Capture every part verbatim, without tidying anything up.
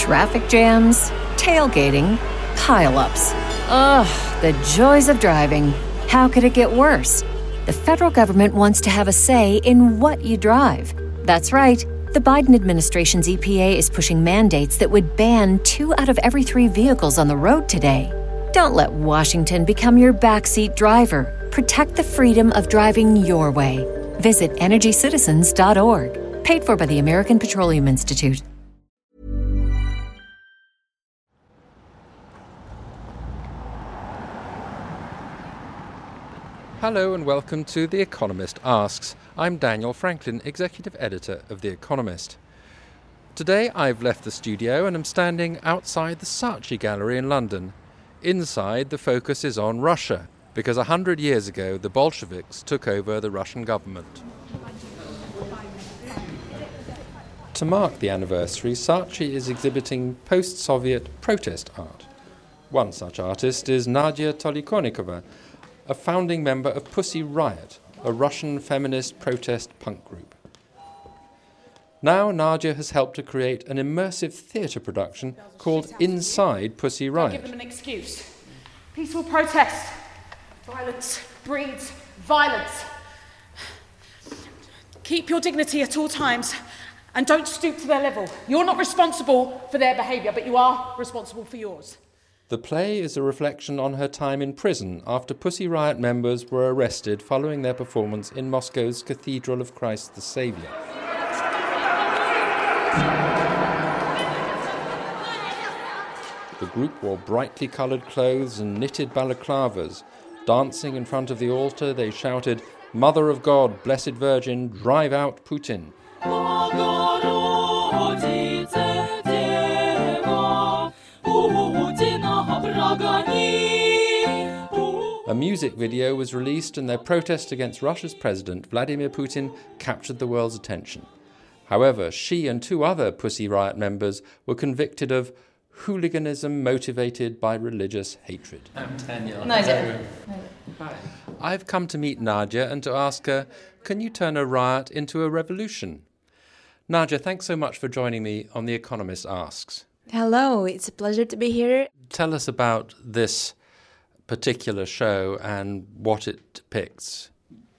Traffic jams, tailgating, pile-ups. Ugh, the joys of driving. How could it get worse? The federal government wants to have a say in what you drive. That's right. The Biden administration's E P A is pushing mandates that would ban two out of every three vehicles on the road today. Don't let Washington become your backseat driver. Protect the freedom of driving your way. Visit energy citizens dot org. Paid for by the American Petroleum Institute. Hello and welcome to The Economist Asks. I'm Daniel Franklin, Executive Editor of The Economist. Today I've left the studio and am standing outside the Saatchi Gallery in London. Inside, the focus is on Russia, because a hundred years ago the Bolsheviks took over the Russian government. To mark the anniversary, Saatchi is exhibiting post-Soviet protest art. One such artist is Nadia Tolikonikova, a founding member of Pussy Riot, a Russian feminist protest punk group. Now Nadia has helped to create an immersive theatre production called Inside Pussy Riot. Don't give them an excuse. Peaceful protest. Violence breeds violence. Keep your dignity at all times and don't stoop to their level. You're not responsible for their behaviour, but you are responsible for yours. The play is a reflection on her time in prison after Pussy Riot members were arrested following their performance in Moscow's Cathedral of Christ the Saviour. The group wore brightly coloured clothes and knitted balaclavas. Dancing in front of the altar, they shouted, "Mother of God, Blessed Virgin, drive out Putin." A music video was released and their protest against Russia's president, Vladimir Putin, captured the world's attention. However, she and two other Pussy Riot members were convicted of hooliganism motivated by religious hatred. I'm Daniel. Nadia. Hi. I've come to meet Nadia and to ask her, can you turn a riot into a revolution? Nadia, thanks so much for joining me on The Economist Asks. Hello, it's a pleasure to be here. Tell us about this particular show and what it depicts.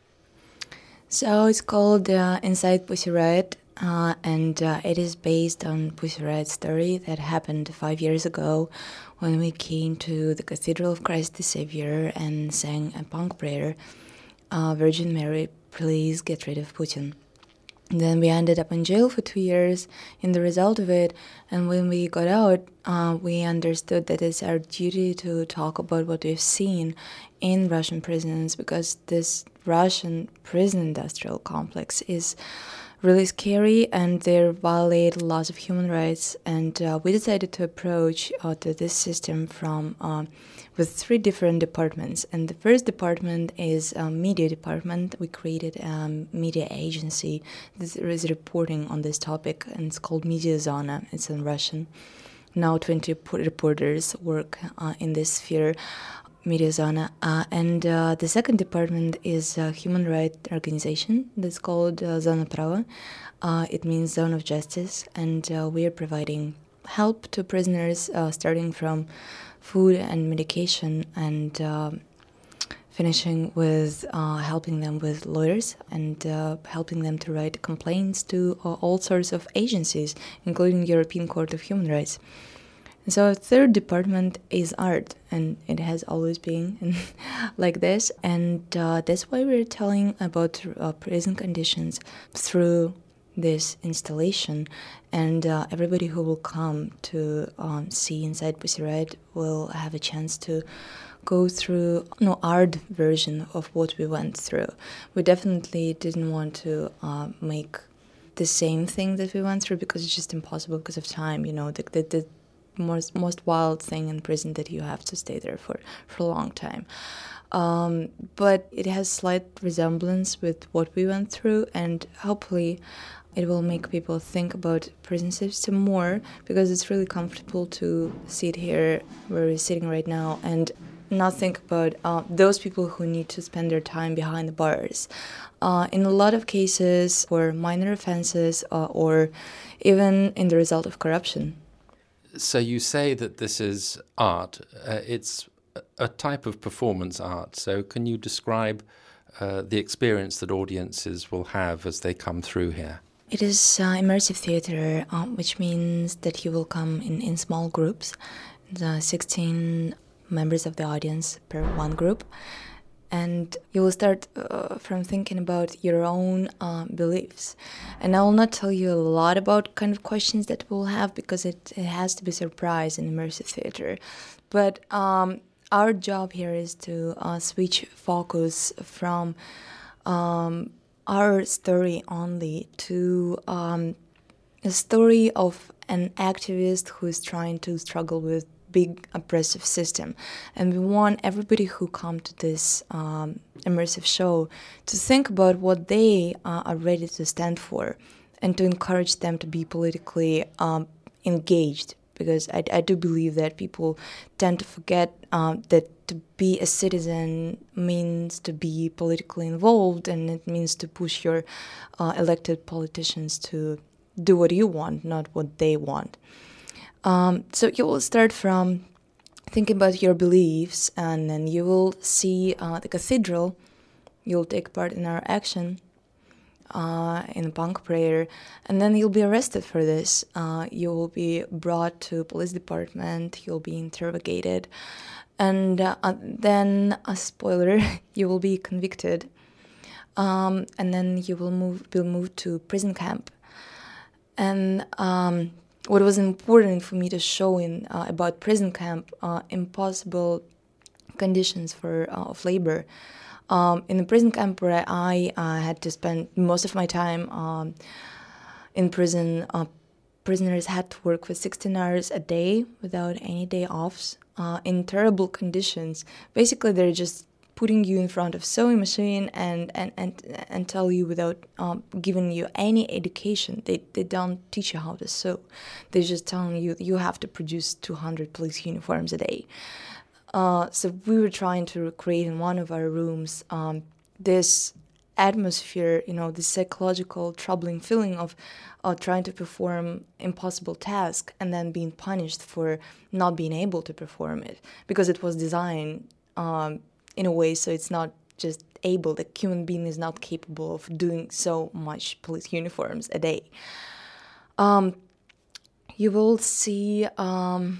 So it's called uh, Inside Pussy Riot, uh, and uh, it is based on Pussy Riot's story that happened five years ago when we came to the Cathedral of Christ the Saviour and sang a punk prayer, uh, Virgin Mary, please get rid of Putin. Then we ended up in jail for two years in the result of it, and when we got out, uh, we understood that it's our duty to talk about what we've seen in Russian prisons, because this Russian prison industrial complex is really scary and they violate laws of human rights. And uh, we decided to approach uh, to this system from uh, with three different departments. And the first department is a media department. We created a media agency that is reporting on this topic, and it's called Media Zona. It's in Russian. Now twenty reporters work uh, in this sphere. Media Zona. Uh, and uh, the second department is a human rights organization that's called uh, Zona Prava. Uh, it means Zone of Justice, and uh, we are providing help to prisoners uh, starting from food and medication and uh, finishing with uh, helping them with lawyers and uh, helping them to write complaints to uh, all sorts of agencies, including European Court of Human Rights. So a third department is art, and it has always been like this, and uh, that's why we're telling about uh, prison conditions through this installation, and uh, everybody who will come to um, see Inside Pussy Riot will have a chance to go through no art version of what we went through. We definitely didn't want to uh, make the same thing that we went through because it's just impossible because of time, you know, the, the, the most most wild thing in prison that you have to stay there for, for a long time. Um, but it has slight resemblance with what we went through, and hopefully it will make people think about prison system more, because it's really comfortable to sit here where we're sitting right now and not think about uh, those people who need to spend their time behind the bars. Uh, in a lot of cases for minor offenses uh, or even in the result of corruption. So you say that this is art. Uh, it's a type of performance art. So can you describe uh, the experience that audiences will have as they come through here? It is uh, immersive theater, uh, which means that you will come in, in small groups, the sixteen members of the audience per one group. And you will start uh, from thinking about your own uh, beliefs. And I will not tell you a lot about kind of questions that we'll have because it, it has to be a surprise in immersive theater. But um, our job here is to uh, switch focus from um, our story only to um, a story of an activist who is trying to struggle with big oppressive system. And we want everybody who come to this um, immersive show to think about what they uh, are ready to stand for and to encourage them to be politically um, engaged, because I, I do believe that people tend to forget um, that to be a citizen means to be politically involved, and it means to push your uh, elected politicians to do what you want, not what they want. Um, so you will start from thinking about your beliefs, and then you will see uh, the cathedral. You'll take part in our action uh, in a punk prayer, and then you'll be arrested for this. Uh, you will be brought to police department. You'll be interrogated, and uh, then a spoiler: you will be convicted, um, and then you will move. Will move to prison camp, and. Um, What was important for me to show in uh, about prison camp, uh, impossible conditions for uh, of labor. Um, in the prison camp where I uh, had to spend most of my time um, in prison, uh, prisoners had to work for sixteen hours a day without any day offs uh, in terrible conditions. Basically, they're just putting you in front of sewing machine and and, and, and tell you without um, giving you any education. They they don't teach you how to sew. They're just telling you you have to produce two hundred police uniforms a day. Uh, so we were trying to recreate in one of our rooms um, this atmosphere, you know, this psychological troubling feeling of uh, trying to perform impossible task and then being punished for not being able to perform it, because it was designed um, in a way so it's not just able, the human being is not capable of doing so much police uniforms a day. Um, you will see um,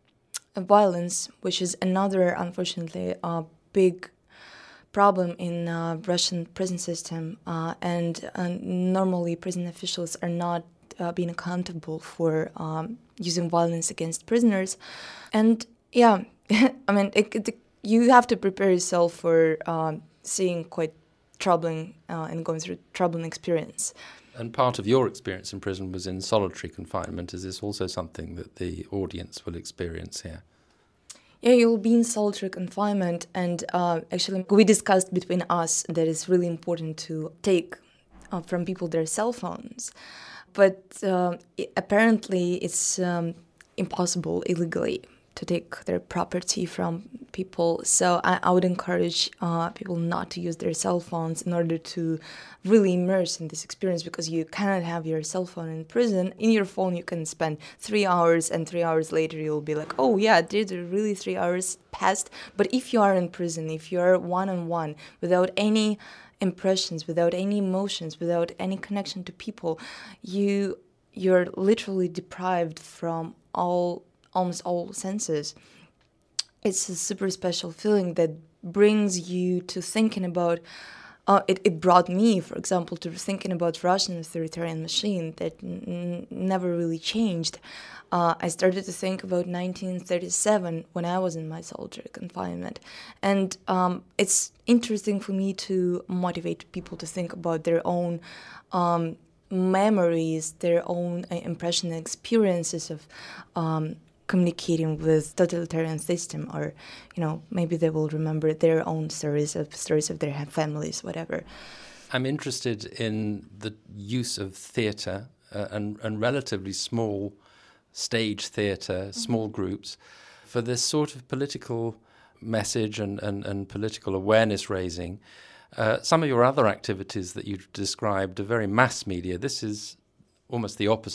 violence, which is another, unfortunately, uh, big problem in uh, Russian prison system, uh, and uh, normally prison officials are not uh, being accountable for um, using violence against prisoners. And yeah, I mean, it, it, you have to prepare yourself for um, seeing quite troubling uh, and going through troubling experience. And part of your experience in prison was in solitary confinement. Is this also something that the audience will experience here? Yeah, you'll be in solitary confinement, and uh, actually we discussed between us that it's really important to take uh, from people their cell phones. But uh, it, apparently it's um, impossible illegally to take their property from people. So I, I would encourage uh, people not to use their cell phones in order to really immerse in this experience, because you cannot have your cell phone in prison. In your phone you can spend three hours and three hours later you'll be like, oh yeah, did really three hours passed? But if you are in prison, if you are one-on-one, without any impressions, without any emotions, without any connection to people, you, you're literally deprived from all almost all senses. It's a super special feeling that brings you to thinking about, uh, it, it brought me, for example, to thinking about Russian authoritarian machine that n- never really changed. Uh, I started to think about nineteen thirty-seven when I was in my solitary confinement. And um, it's interesting for me to motivate people to think about their own um, memories, their own uh, impression and experiences of um, communicating with totalitarian system, or, you know, maybe they will remember their own stories of stories of their families, whatever. I'm interested in the use of theatre uh, and, and relatively small stage theatre, mm-hmm. small groups, for this sort of political message and, and, and political awareness raising. Uh, some of your other activities that you've described are very mass media. This is almost the opposite.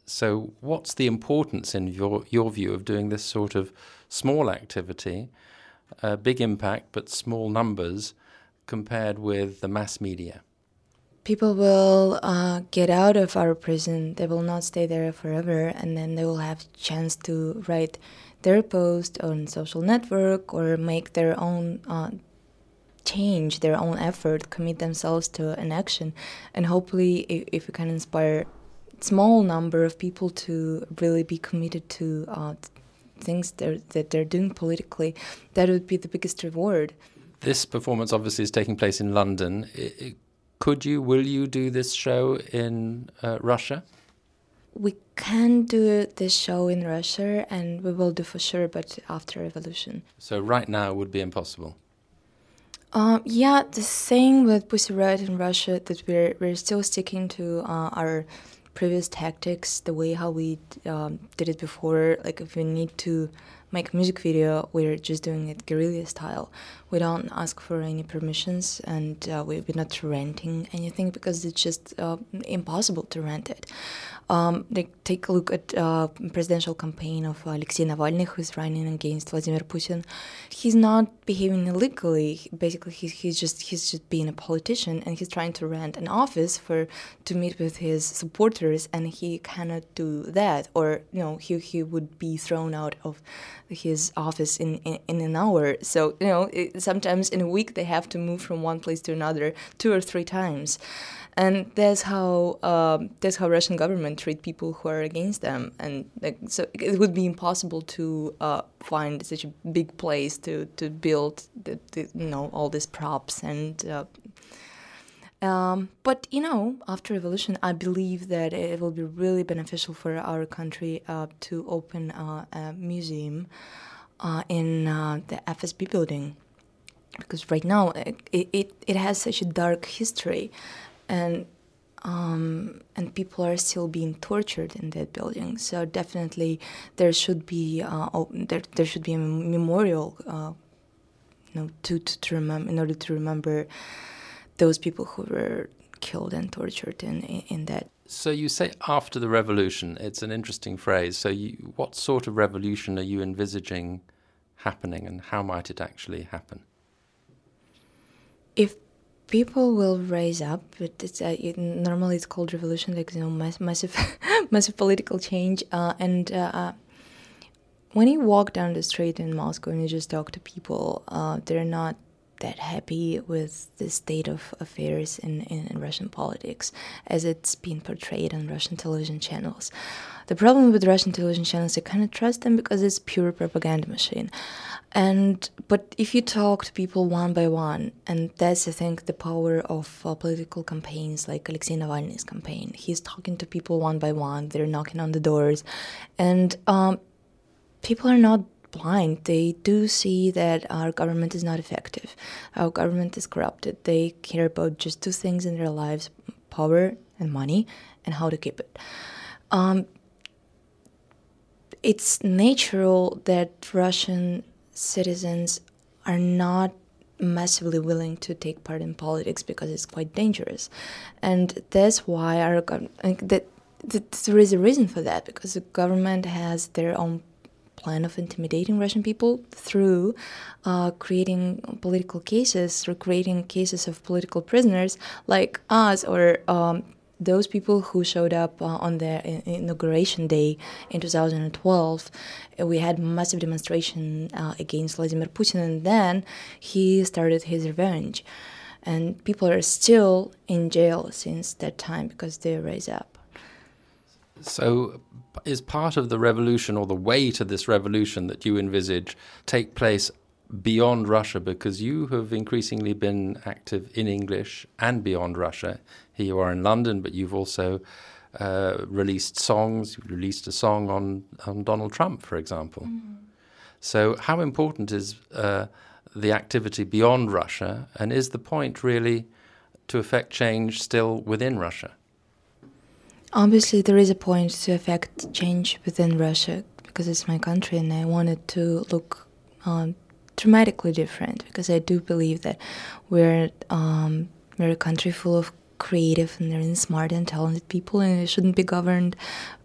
So what's the importance, in your, your view, of doing this sort of small activity, uh, big impact but small numbers, compared with the mass media? People will uh, get out of our prison. They will not stay there forever, and then they will have a chance to write their post on social network or make their own uh, change, their own effort, commit themselves to an action. And hopefully, if, if we can inspire small number of people to really be committed to uh, things they're, that they're doing politically, that would be the biggest reward. This performance obviously is taking place in London. It, it, Could you, will you do this show in uh, Russia? We can do this show in Russia, and we will do for sure, but after revolution. So right now would be impossible? Um, yeah, the thing with Pussy Riot in Russia, that we're, we're still sticking to uh, our previous tactics, the way how we um, did it before. Like if we need to make a music video, we're just doing it guerrilla style. We don't ask for any permissions, and uh, we're not renting anything because it's just uh, impossible to rent it. Um, like, take a look at uh, presidential campaign of Alexei Navalny, who's running against Vladimir Putin. He's not behaving illegally. Basically, he's, he's just he's just being a politician, and he's trying to rent an office for to meet with his supporters, and he cannot do that, or you know he he would be thrown out of his office in, in, in an hour. So you know it, sometimes in a week they have to move from one place to another two or three times. And that's how um, that's how Russian government treat people who are against them, and like, so it would be impossible to uh, find such a big place to to build the, the, you know all these props and. Uh, um, but you know, after revolution, I believe that it will be really beneficial for our country uh, to open uh, a museum uh, in uh, the F S B building, because right now it it, it has such a dark history. And um, and people are still being tortured in that building. So definitely there should be uh, oh, there there should be a memorial, uh, you know, to to, to remember in order to remember those people who were killed and tortured in in that. So you say after the revolution. It's an interesting phrase. So you, what sort of revolution are you envisaging happening, and how might it actually happen? If people will rise up, but it's uh, it, normally it's called revolution, like you know, mass, massive, massive political change. Uh, and uh, when you walk down the street in Moscow and you just talk to people, uh, they're not that happy with the state of affairs in, in, in Russian politics as it's been portrayed on Russian television channels. The problem with Russian television channels, you cannot trust them because it's pure propaganda machine. And but if you talk to people one by one, and that's I think the power of uh, political campaigns like Alexei Navalny's campaign. He's talking to people one by one. They're knocking on the doors, and um, people are not blind. They do see that our government is not effective. Our government is corrupted. They care about just two things in their lives: power and money, and how to keep it. Um, it's natural that Russian citizens are not massively willing to take part in politics because it's quite dangerous, and that's why our that, that there is a reason for that, because the government has their own plan of intimidating Russian people through uh, creating political cases, through creating cases of political prisoners like us, or um, those people who showed up uh, on their inauguration day in two thousand twelve. We had massive demonstration uh, against Vladimir Putin, and then he started his revenge. And people are still in jail since that time because they rise up. So is part of the revolution, or the way to this revolution that you envisage, take place beyond Russia? Because you have increasingly been active in English and beyond Russia. Here you are in London, but you've also uh, released songs. You've released a song on, on Donald Trump, for example. Mm-hmm. So how important is uh, the activity beyond Russia, and is the point really to affect change still within Russia? Obviously, there is a point to affect change within Russia because it's my country, and I wanted to look um, dramatically different, because I do believe that we're um, we're a country full of creative and really smart and talented people, and it shouldn't be governed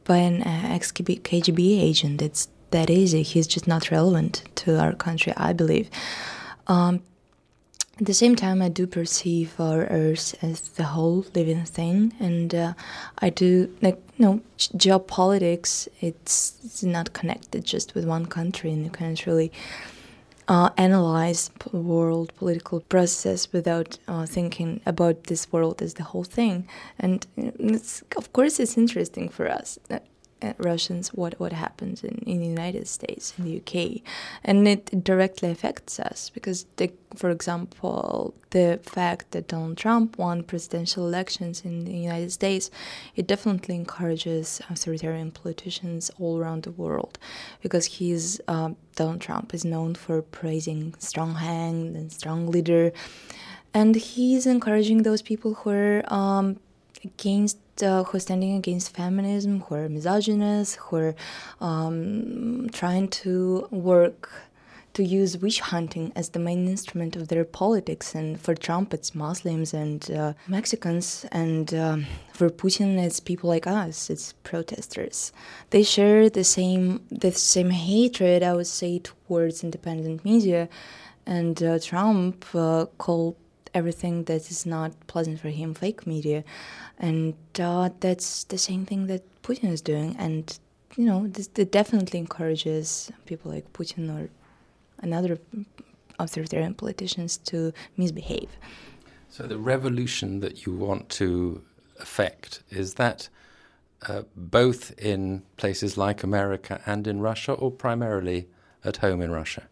by an uh, ex-K G B agent. It's that easy. He's just not relevant to our country, I believe. Um, at the same time, I do perceive our Earth as the whole living thing, and uh, I do, like, you know, geopolitics, it's, it's not connected just with one country, and you can't really uh, analyze p- world political processes without uh, thinking about this world as the whole thing. And it's, of course, it's interesting for us. Uh, Uh, Russians, what, what happens in, in the United States, in the U K. And it directly affects us because, the, for example, the fact that Donald Trump won presidential elections in the United States, it definitely encourages authoritarian politicians all around the world because he's, uh, Donald Trump is known for praising strong hand and strong leader. And he's encouraging those people who are um, against Uh, who are standing against feminism, who are misogynist, who are um, trying to work to use witch hunting as the main instrument of their politics. And for Trump, it's Muslims and uh, Mexicans, and um, for Putin, it's people like us, it's protesters. They share the same the same hatred, I would say, towards independent media, and uh, Trump uh, called everything that is not pleasant for him fake media. And uh, that's the same thing that Putin is doing. And, you know, this, it definitely encourages people like Putin or another authoritarian politicians to misbehave. So the revolution that you want to effect, is that uh, both in places like America and in Russia, or primarily at home in Russia?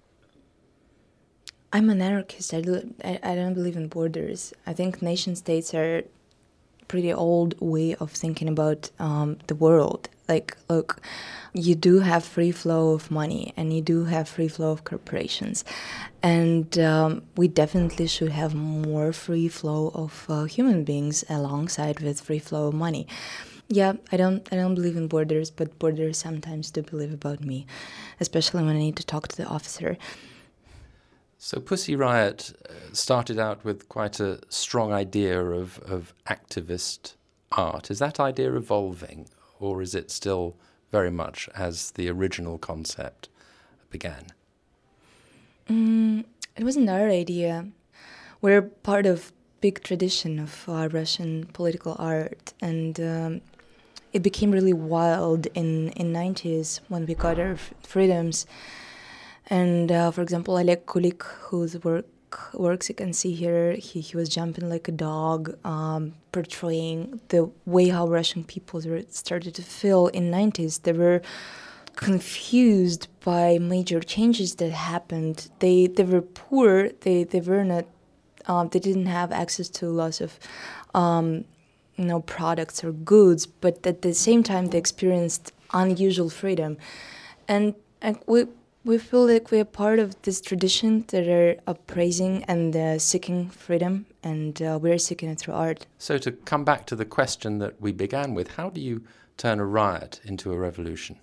I'm an anarchist. I, do, I, I don't believe in borders. I think nation states are pretty old way of thinking about um, the world. Like, look, you do have free flow of money and you do have free flow of corporations. And um, we definitely should have more free flow of uh, human beings alongside with free flow of money. Yeah, I don't I don't believe in borders, but borders sometimes do believe about me, especially when I need to talk to the officer. So Pussy Riot started out with quite a strong idea of, of activist art. Is that idea evolving, or is it still very much as the original concept began? Mm, it wasn't our idea. We're part of big tradition of uh, Russian political art, and um, it became really wild in in nineties when we got our f- freedoms. And uh, for example, Oleg Kulik, whose work works you can see here, he, he was jumping like a dog, um, portraying the way how Russian people started to feel in nineties. They were confused by major changes that happened. They they were poor. They they were not. Um, they didn't have access to lots of, um, you know, products or goods. But at the same time, they experienced unusual freedom, and and we. We feel like we are part of this tradition that are appraising and uh, seeking freedom, and uh, we're seeking it through art. So to come back to the question that we began with, how do you turn a riot into a revolution?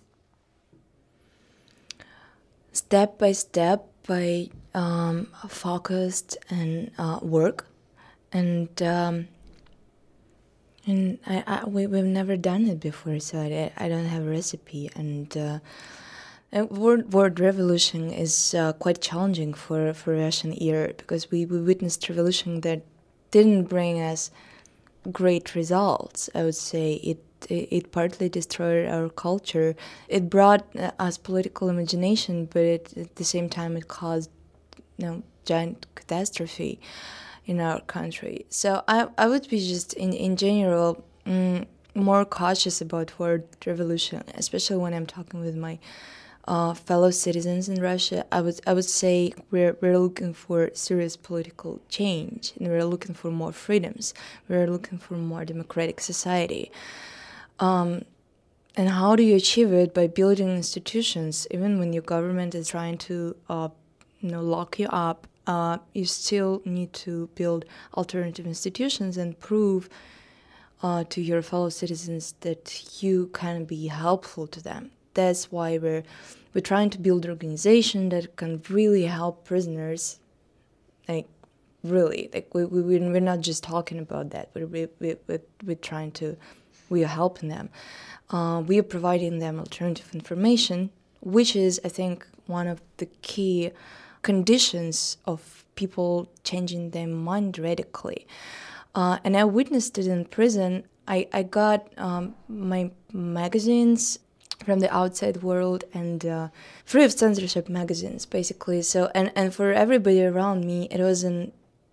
Step by step, by um, focused and uh, work, and um, and I, I we we've never done it before, so I, I don't have a recipe. And uh, Uh, word, word revolution is uh, quite challenging for, for Russian ear, because we, we witnessed revolution that didn't bring us great results. I would say it it, it partly destroyed our culture. It brought uh, us political imagination, but it, at the same time it caused, you know, giant catastrophe in our country. So I I would be just in in general mm, more cautious about word revolution, especially when I'm talking with my Uh, fellow citizens in Russia. I would I would say we're we're looking for serious political change, and we're looking for more freedoms. We're looking for more democratic society. Um, and how do you achieve it? By building institutions. Even when your government is trying to, uh, you know, lock you up, uh, you still need to build alternative institutions and prove uh, to your fellow citizens that you can be helpful to them. That's why we're we're trying to build an organization that can really help prisoners. Like, really, like we we we're not just talking about that. We're we we we're, we're trying to we are helping them. Uh, we are providing them alternative information, which is, I think, one of the key conditions of people changing their mind radically. Uh, and I witnessed it in prison. I, I got um, my magazines from the outside world and uh, free of censorship magazines, basically. So, and, and for everybody around me, it was an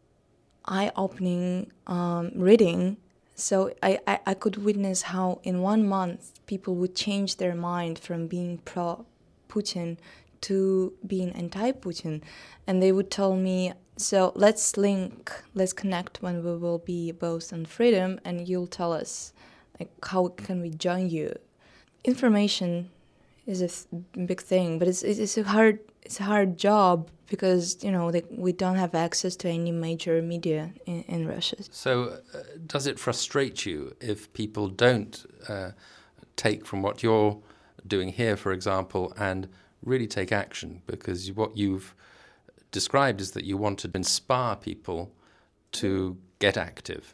eye-opening um, reading. So I, I, I could witness how in one month people would change their mind from being pro-Putin to being anti-Putin. And they would tell me, so let's link, let's connect when we will be both on freedom, and you'll tell us, like, how can we join you? Information is a th- big thing, but it's it's a hard it's a hard job because, you know, they, we don't have access to any major media in, in Russia. So uh, does it frustrate you if people don't uh, take from what you're doing here, for example, and really take action? Because what you've described is that you want to inspire people to get active.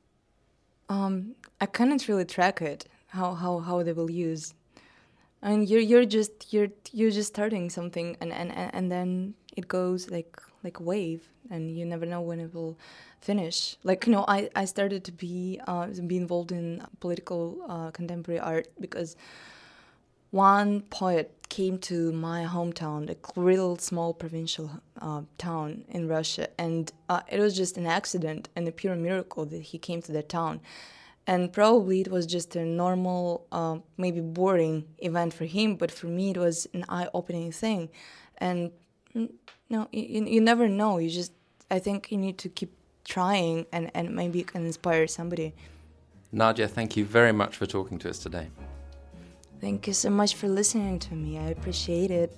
Um, I cannot really track it. How, how, how they will use. I mean, you're you're just you're you're just starting something, and, and, and then it goes like like a wave, and you never know when it will finish. Like, you know, I, I started to be uh, be involved in political uh, contemporary art because one poet came to my hometown, a real small provincial uh, town in Russia, and uh, it was just an accident and a pure miracle that he came to that town. And probably it was just a normal, uh, maybe boring event for him, but for me it was an eye-opening thing. And you know, you, you never know. You just, I think you need to keep trying, and, and maybe you can inspire somebody. Nadia, thank you very much for talking to us today. Thank you so much for listening to me. I appreciate it.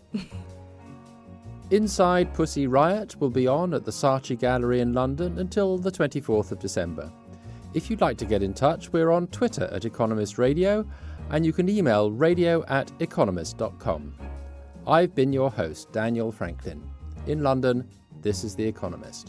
Inside Pussy Riot will be on at the Saatchi Gallery in London until the twenty-fourth of December. If you'd like to get in touch, we're on Twitter at Economist Radio, and you can email radio at economist dot com. I've been your host, Daniel Franklin. In London, this is The Economist.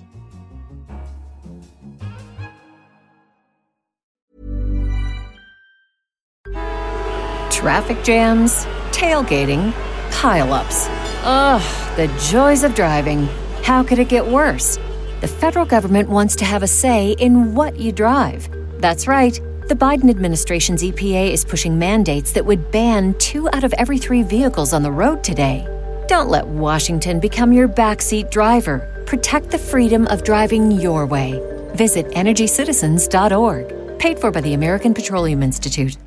Traffic jams, tailgating, pile-ups. Ugh, the joys of driving. How could it get worse? The federal government wants to have a say in what you drive. That's right. The Biden administration's E P A is pushing mandates that would ban two out of every three vehicles on the road today. Don't let Washington become your backseat driver. Protect the freedom of driving your way. Visit energy citizens dot org. Paid for by the American Petroleum Institute.